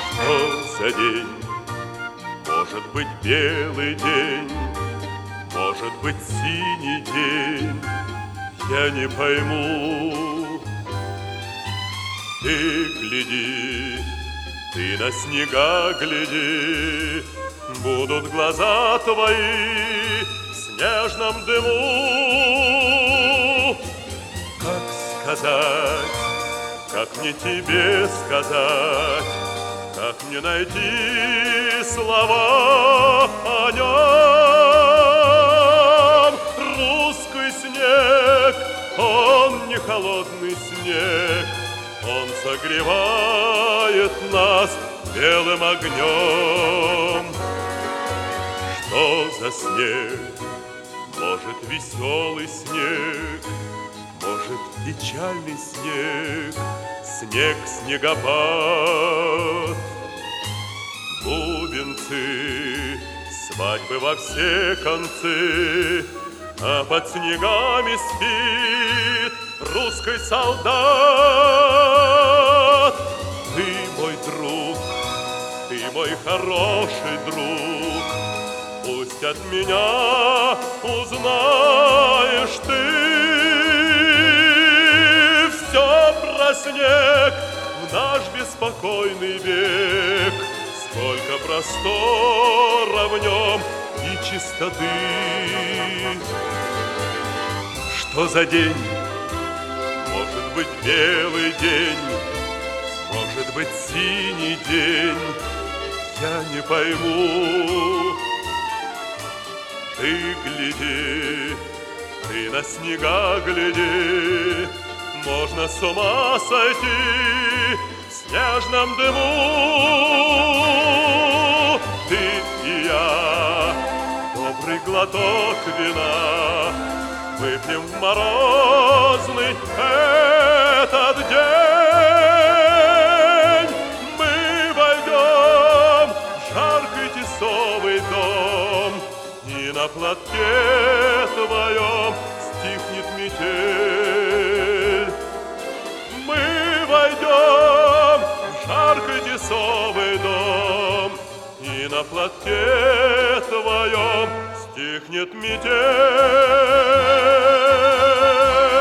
Что за день? Может быть, белый день, может быть, синий день, я не пойму. Ты гляди, ты на снега гляди, будут глаза твои в снежном дыму. Как сказать, как мне тебе сказать, как мне найти слова о нем? Русский снег, он не холодный снег, он согревает нас белым огнем. Что за снег? Может, веселый снег, может, печальный снег, снег-снегопад. Бубенцы, свадьбы во все концы, а под снегами спит русский солдат. Ты мой друг, ты мой хороший друг, пусть от меня узнаешь ты все про снег в наш беспокойный век. Сколько простора в нем и чистоты. Что за день? Может быть, белый день, может быть, синий день, я не пойму. Ты гляди, ты на снега гляди, можно с ума сойти в снежном дыму. Ты и я, добрый глоток вина, выпьем в морозный этот день. Мы войдем в жаркий тесовый дом, и на платке твоем стихнет метель. Мы войдем в жаркий тесовый дом, и на платке твоем стихнет метель.